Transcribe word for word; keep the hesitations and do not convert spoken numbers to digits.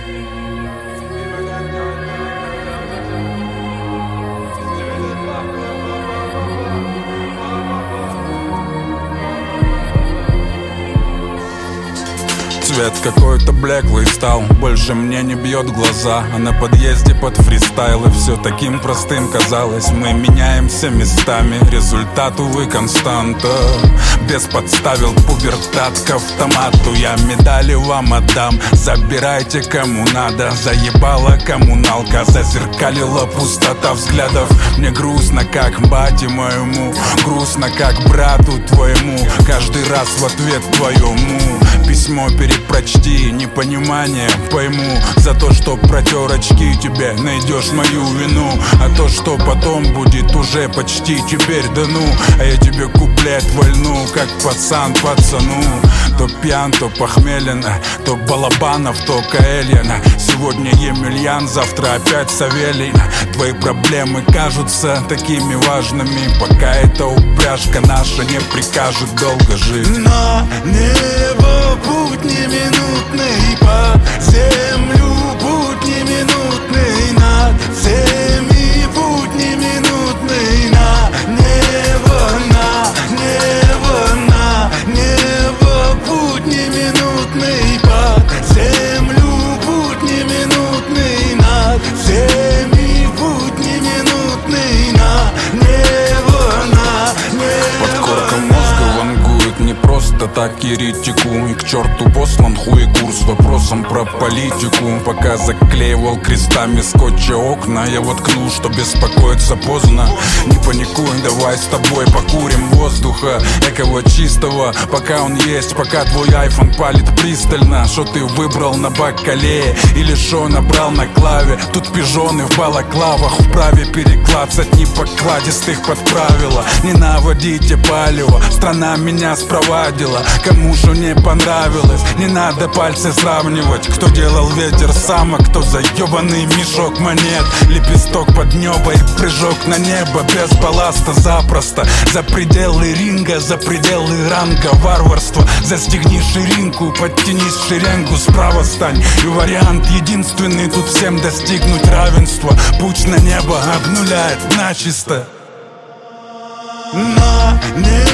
Цвет какой-то блеклый стал, больше мне не бьет глаза. А на подъезде под фристайлы все таким простым казалось. Мы меняемся местами, результат, увы, константа. Без подставил пубертат к автомату. Я медали вам отдам, забирайте кому надо. Заебала коммуналка, зазеркалила пустота взглядов. Мне грустно, как бате моему, грустно, как брату твоему. Каждый раз в ответ твоему письмо перепрочти, непонимание пойму. За то, что протер очки, тебе найдешь мою вину. А то, что потом будет, уже почти теперь да ну. А я тебе куплет вольну, как пацан пацану. То пьян, то похмелен, то Балабанов, то Каэльян. Сегодня Емельян, завтра опять Савелий. Твои проблемы кажутся такими важными, пока эта упряжка наша не прикажет долго жить. На небо путь неминутный, по землю путь неминутный, над всеми путь неминутный. На небо, на небо, на небо путь неминутный, по землю путь неминутный, над всеми путь неминутный. На небо, на небо. Подкорка мозга вангует не просто так еретику. И к черту послан хуй курс вопросом про политику. Пока заклеивал крестами скотча окна, я воткнул, что беспокоиться поздно. Не паникуй, давай с тобой покурим воздуха экого чистого, пока он есть, пока твой айфон палит пристально. Что ты выбрал на бакалее или шо набрал на клаве? Тут пижоны в балаклавах вправе переклацать непокладистых под правила. Не наводите палево, страна меня спровадила. Кому шо не понравилось, не надо пальцы сравнивать. Кто делал ветер сам, а кто заебанный мешок монет. Лепесток под небо и прыжок на небо без балласта запросто. За пределы ринга, за пределы ранга варварства. Застегни ширинку, подтянись в шеренгу, справа стань. И вариант единственный тут всем достигнуть равенства. Путь на небо обнуляет начисто. На небо